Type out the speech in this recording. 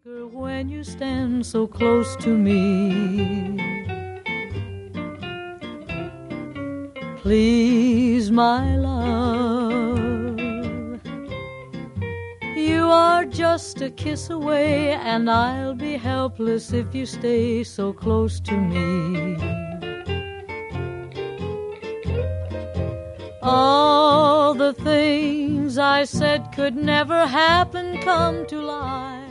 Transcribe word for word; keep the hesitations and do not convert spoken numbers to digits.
When you stand so close to me, please, my love, you are just a kiss away, and I'll be helpless if you stay so close to me. All the things I said could never happen come to life.